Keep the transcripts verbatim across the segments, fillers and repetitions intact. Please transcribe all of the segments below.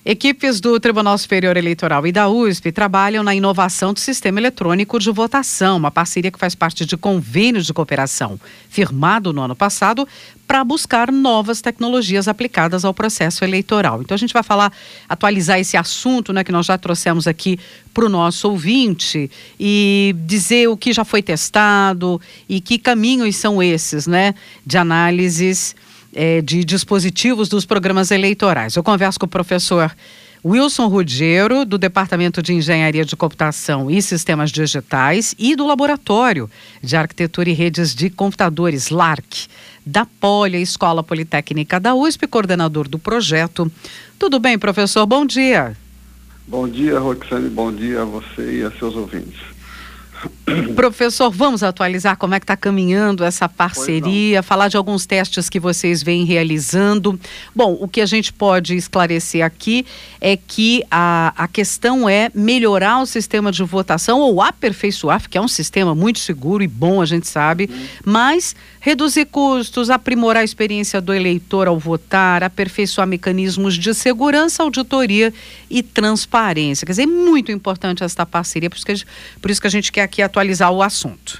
Equipes do Tribunal Superior Eleitoral e da U S P trabalham na inovação do sistema eletrônico de votação, uma parceria que faz parte de convênios de cooperação firmado no ano passado para buscar novas tecnologias aplicadas ao processo eleitoral. Então a gente vai falar, atualizar esse assunto, né, que nós já trouxemos aqui para o nosso ouvinte e dizer o que já foi testado e que caminhos são esses, né, de análises É, de dispositivos dos programas eleitorais. Eu converso com o professor Wilson Ruggiero, do Departamento de Engenharia de Computação e Sistemas Digitais e do Laboratório de Arquitetura e Redes de Computadores, LARC, da Poli, Escola Politécnica da U S P, coordenador do projeto. Tudo bem, professor? Bom dia. Bom dia, Roxane. Bom dia a você e a seus ouvintes. Professor, vamos atualizar como é que está caminhando essa parceria, falar de alguns testes que vocês vêm realizando. Bom, o que a gente pode esclarecer aqui é que a, a questão é melhorar o sistema de votação ou aperfeiçoar, porque é um sistema muito seguro e bom, a gente sabe, hum. mas reduzir custos, aprimorar a experiência do eleitor ao votar, aperfeiçoar mecanismos de segurança, auditoria e transparência. Quer dizer, é muito importante essa parceria, por isso que a gente, por isso que a gente quer aqui atualizar o assunto.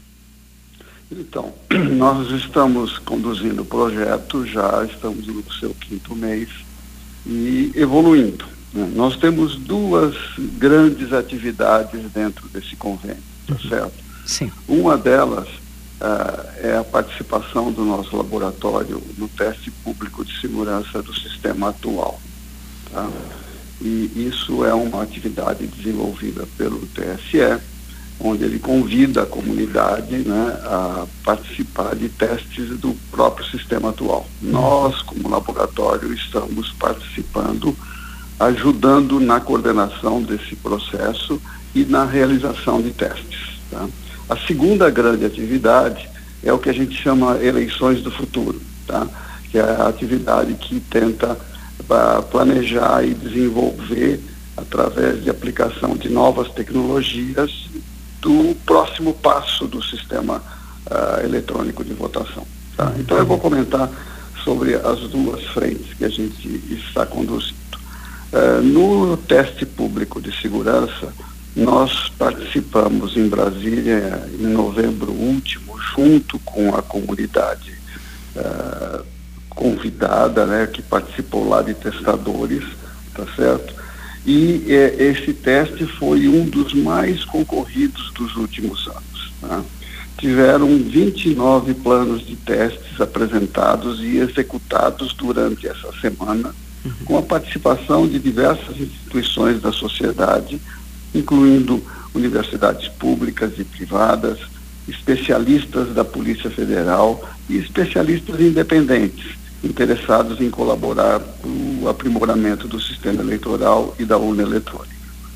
Então, nós estamos conduzindo o projeto, já estamos no seu quinto mês e evoluindo, né? Nós temos duas grandes atividades dentro desse convênio, tá uhum. certo? Sim. Uma delas uh, é a participação do nosso laboratório no teste público de segurança do sistema atual, tá? E isso é uma atividade desenvolvida pelo T S E, onde ele convida a comunidade, né, a participar de testes do próprio sistema atual. Nós, como laboratório, estamos participando, ajudando na coordenação desse processo e na realização de testes, tá? A segunda grande atividade é o que a gente chama eleições do futuro, tá? Que é a atividade que tenta uh, planejar e desenvolver, através de aplicação de novas tecnologias, do próximo passo do sistema uh, eletrônico de votação, tá? Então eu vou comentar sobre as duas frentes que a gente está conduzindo. Uh, no teste público de segurança, nós participamos em Brasília em novembro último, junto com a comunidade uh, convidada, né, que participou lá de testadores, tá certo? E eh, esse teste foi um dos mais concorridos dos últimos anos, né? Tiveram vinte e nove planos de testes apresentados e executados durante essa semana, uhum. com a participação de diversas instituições da sociedade, incluindo universidades públicas e privadas, especialistas da Polícia Federal e especialistas independentes, interessados em colaborar com o aprimoramento do sistema eleitoral e da urna eletrônica.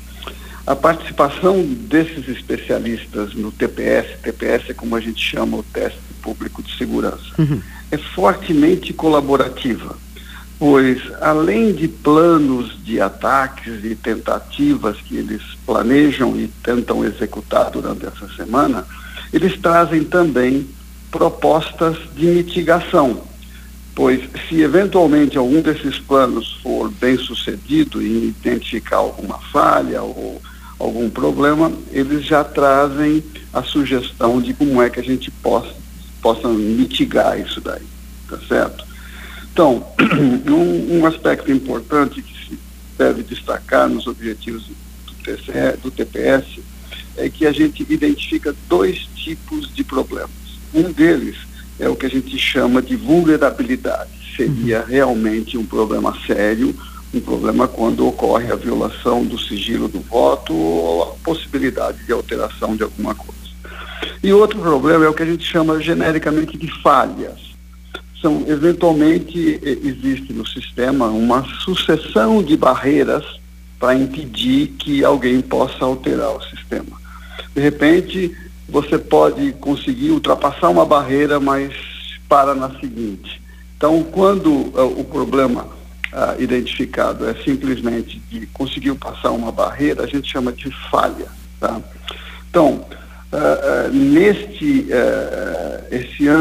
A participação desses especialistas no T P S, T P S é como a gente chama o teste público de segurança, uhum. é fortemente colaborativa, pois além de planos de ataques e tentativas que eles planejam e tentam executar durante essa semana, eles trazem também propostas de mitigação, pois se eventualmente algum desses planos for bem sucedido em identificar alguma falha ou algum problema, eles já trazem a sugestão de como é que a gente possa, possa mitigar isso daí, tá certo? Então, um, um aspecto importante que se deve destacar nos objetivos do, T C E, do T P S é que a gente identifica dois tipos de problemas. Um deles é o que a gente chama de vulnerabilidade. Seria realmente um problema sério, um problema quando ocorre a violação do sigilo do voto ou a possibilidade de alteração de alguma coisa. E outro problema é o que a gente chama genericamente de falhas. São, eventualmente, existe no sistema uma sucessão de barreiras para impedir que alguém possa alterar o sistema. De repente, você pode conseguir ultrapassar uma barreira, mas para na seguinte. Então, quando uh, o problema uh, identificado é simplesmente de conseguir passar uma barreira, a gente chama de falha, tá? Então, uh, uh, neste uh, esse ano,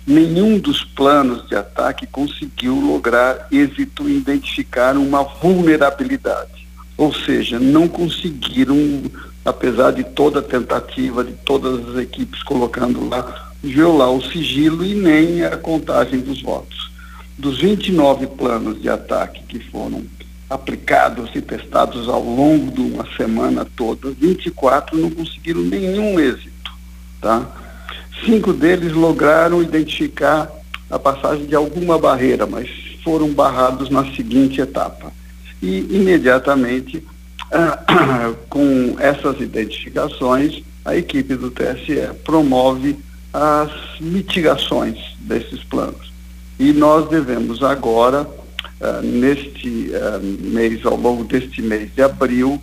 nenhum dos planos de ataque conseguiu lograr êxito em identificar uma vulnerabilidade. Ou seja, não conseguiram, apesar de toda a tentativa de todas as equipes colocando lá, violar o sigilo e nem a contagem dos votos. Dos vinte e nove planos de ataque que foram aplicados e testados ao longo de uma semana toda, vinte e quatro não conseguiram nenhum êxito, tá? Cinco deles lograram identificar a passagem de alguma barreira, mas foram barrados na seguinte etapa. E, imediatamente, ah, com essas identificações, a equipe do T S E promove as mitigações desses planos. E nós devemos agora, ah, neste ah, mês, ao longo deste mês de abril,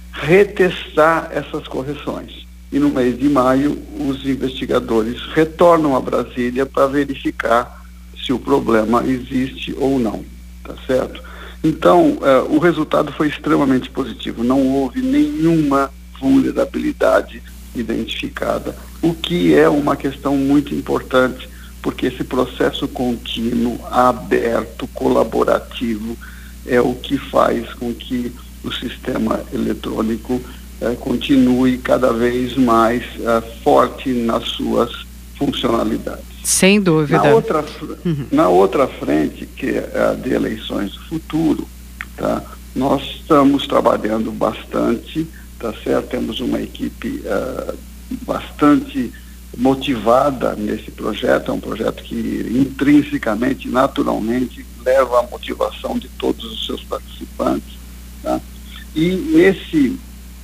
retestar essas correções. E no mês de maio, os investigadores retornam a Brasília para verificar se o problema existe ou não, tá certo? Então, uh, o resultado foi extremamente positivo, não houve nenhuma vulnerabilidade identificada, o que é uma questão muito importante, porque esse processo contínuo, aberto, colaborativo, é o que faz com que o sistema eletrônico Uh, continue cada vez mais uh, forte nas suas funcionalidades. Sem dúvida. Na outra, uhum. na outra frente, que é a de eleições do futuro, tá? Nós estamos trabalhando bastante, tá certo? Temos uma equipe uh, bastante motivada nesse projeto, é um projeto que intrinsecamente, naturalmente, leva à motivação de todos os seus participantes, tá? E nesse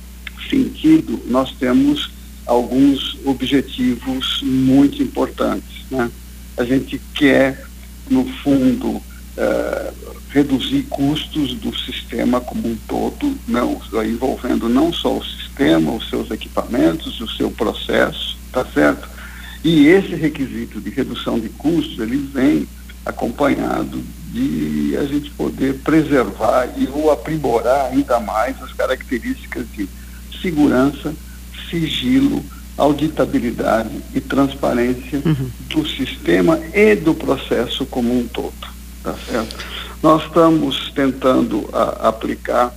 sentido, nós temos alguns objetivos muito importantes, né? A gente quer, no fundo, uh, reduzir custos do sistema como um todo, não, envolvendo não só o sistema, os seus equipamentos, o seu processo, tá certo? E esse requisito de redução de custos, ele vem acompanhado de a gente poder preservar e ou aprimorar ainda mais as características de segurança, sigilo, auditabilidade e transparência uhum. do sistema e do processo como um todo, tá certo? Nós estamos tentando a, aplicar,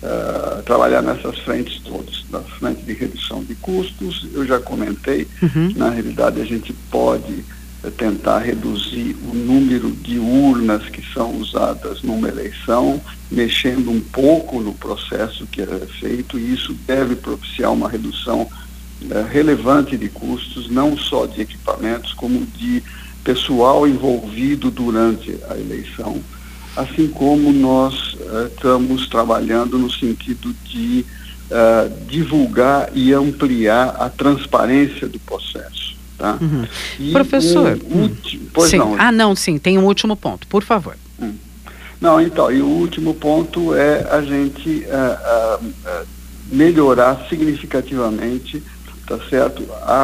uh, trabalhar nessas frentes todas, na frente de redução de custos, eu já comentei, uhum. na realidade a gente pode tentar reduzir o número de urnas que são usadas numa eleição, mexendo um pouco no processo que é feito, e isso deve propiciar uma redução eh, relevante de custos, não só de equipamentos, como de pessoal envolvido durante a eleição, assim como nós eh, estamos trabalhando no sentido de eh, divulgar e ampliar a transparência do processo. Tá? Uhum. Professor, um, último, pois sim. não. Ah, não, sim, tem um último ponto, por favor. Hum. Não, então, e o último ponto é a gente uh, uh, uh, melhorar significativamente, tá certo,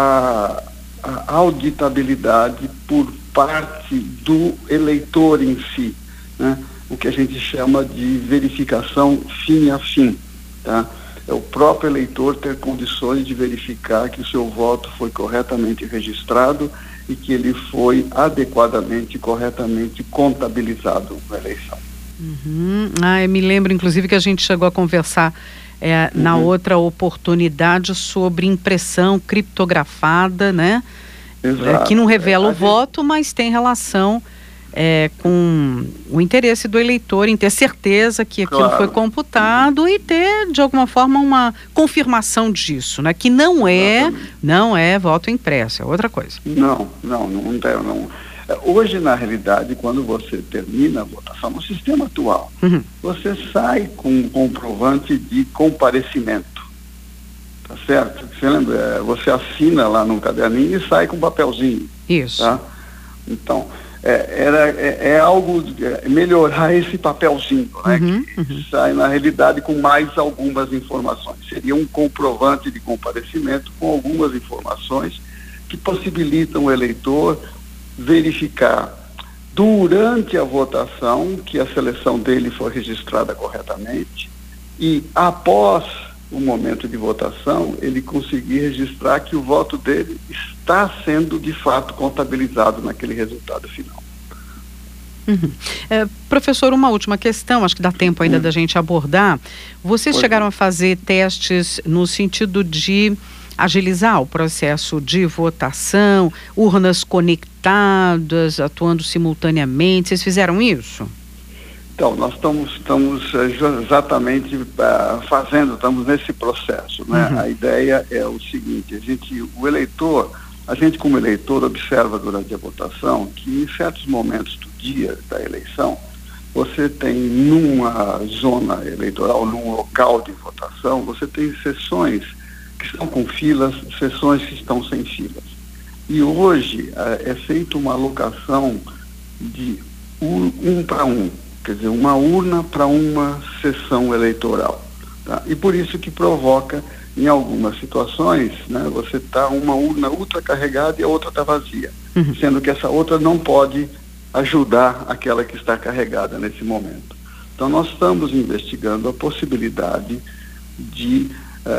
a, a auditabilidade por parte do eleitor em si, né? O que a gente chama de verificação fim a fim, tá? É o próprio eleitor ter condições de verificar que o seu voto foi corretamente registrado e que ele foi adequadamente e corretamente contabilizado na eleição. Uhum. Ah, eu me lembro, inclusive, que a gente chegou a conversar é, uhum. na outra oportunidade sobre impressão criptografada, né? Exato. É, que não revela é, o gente... voto, mas tem relação... É, com o interesse do eleitor em ter certeza que aquilo claro. foi computado uhum. e ter, de alguma forma, uma confirmação disso, né? Que não é, não é voto impresso, é outra coisa. Não, não, não, não, não. Hoje, na realidade, quando você termina a votação no sistema atual, uhum. você sai com um comprovante de comparecimento, tá certo? Você lembra? Você assina lá no caderninho e sai com um papelzinho. Isso. Tá? Então... É, era, é, é algo de é, melhorar esse papelzinho, né, uhum, que uhum. sai na realidade com mais algumas informações. Seria um comprovante de comparecimento com algumas informações que possibilitam o eleitor verificar durante a votação que a seleção dele foi registrada corretamente e após o momento de votação, ele conseguir registrar que o voto dele está sendo, de fato, contabilizado naquele resultado final. Uhum. É, professor, uma última questão, acho que dá tempo ainda uhum. da gente abordar. Vocês pois chegaram é. a fazer testes no sentido de agilizar o processo de votação, urnas conectadas, atuando simultaneamente, vocês fizeram isso? Então, nós estamos, estamos exatamente uh, fazendo, estamos nesse processo, né? Uhum. A ideia é o seguinte, a gente, o eleitor, a gente como eleitor observa durante a votação que em certos momentos do dia da eleição, você tem numa zona eleitoral, num local de votação, você tem sessões que estão com filas, sessões que estão sem filas. E hoje uh, é feita uma alocação de um, um para um. Quer dizer, uma urna para uma sessão eleitoral. Tá? E por isso que provoca, em algumas situações, né, você está uma urna ultra carregada e a outra está vazia, uhum. sendo que essa outra não pode ajudar aquela que está carregada nesse momento. Então nós estamos investigando a possibilidade de,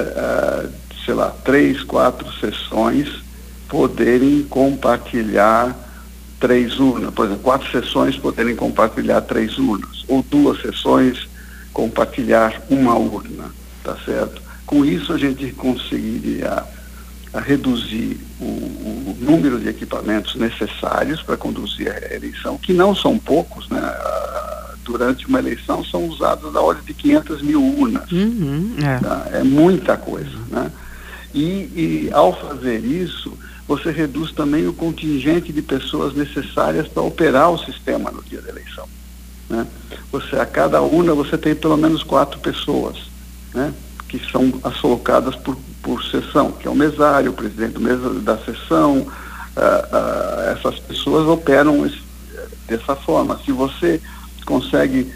uh, uh, sei lá, três, quatro sessões poderem compartilhar três urnas, por exemplo, quatro sessões poderem compartilhar três urnas, ou duas sessões compartilhar uma urna, tá certo? Com isso a gente conseguiria a reduzir o, o número de equipamentos necessários para conduzir a eleição, que não são poucos, né? Durante uma eleição são usadas da ordem de quinhentas mil urnas. Uhum, é. Tá? É muita coisa, né? E, e ao fazer isso, você reduz também o contingente de pessoas necessárias para operar o sistema no dia da eleição, né? Você, a cada urna você tem pelo menos quatro pessoas, né? Que são alocadas por, por sessão, que é o mesário, o presidente do mesa, da sessão, ah, ah, essas pessoas operam esse, dessa forma. Se você consegue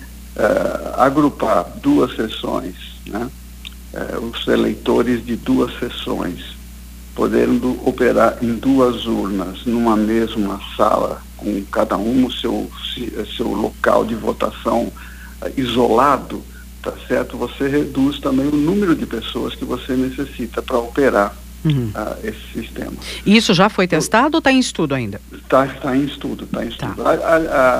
ah, agrupar duas sessões, né? Ah, os eleitores de duas sessões, podendo operar em duas urnas, numa mesma sala, com cada um o seu, seu local de votação uh, isolado, tá certo? Você reduz também o número de pessoas que você necessita para operar uhum. uh, esse sistema. E isso já foi testado ou está em estudo ainda? Está tá em estudo, está em estudo. Tá. A, a,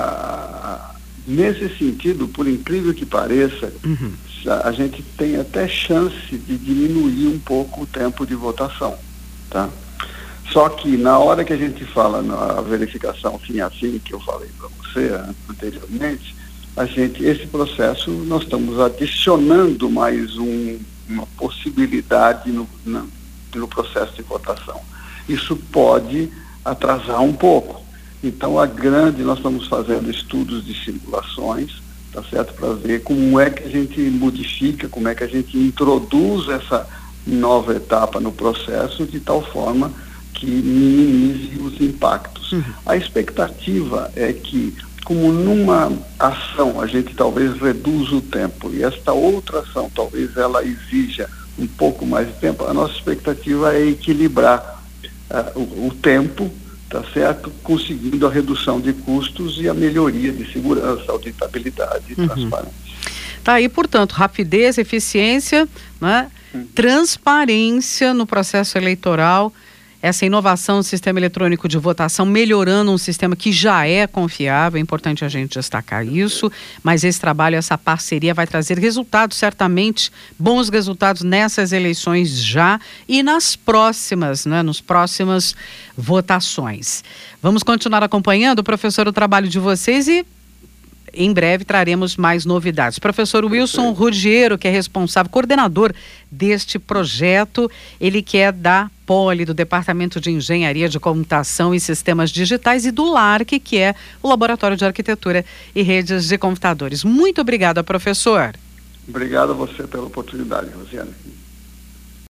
a, nesse sentido, por incrível que pareça, uhum. a, a gente tem até chance de diminuir um pouco o tempo de votação. Tá? Só que na hora que a gente fala na verificação fim a fim, que eu falei para você anteriormente, a gente, esse processo, nós estamos adicionando mais um, uma possibilidade no, na, no processo de votação. Isso pode atrasar um pouco. Então, a grande, nós estamos fazendo estudos de simulações, tá certo? Para ver como é que a gente modifica, como é que a gente introduz essa nova etapa no processo de tal forma que minimize os impactos. Uhum. A expectativa é que, como numa ação a gente talvez reduza o tempo e esta outra ação talvez ela exija um pouco mais de tempo, a nossa expectativa é equilibrar uh, o, o tempo, tá certo? Conseguindo a redução de custos e a melhoria de segurança, auditabilidade e uhum. transparência. Tá aí, portanto, rapidez, eficiência, né? Transparência no processo eleitoral, essa inovação do sistema eletrônico de votação, melhorando um sistema que já é confiável, é importante a gente destacar isso, mas esse trabalho, essa parceria vai trazer resultados, certamente, bons resultados nessas eleições já e nas próximas, né, nos próximas votações. Vamos continuar acompanhando, professor, o trabalho de vocês e em breve traremos mais novidades. Professor Wilson Ruggiero, que é responsável, coordenador deste projeto, ele que é da Poli, do Departamento de Engenharia de Computação e Sistemas Digitais, e do LARC, que é o Laboratório de Arquitetura e Redes de Computadores. Muito obrigada, professor. Obrigado a você pela oportunidade, Rosiane.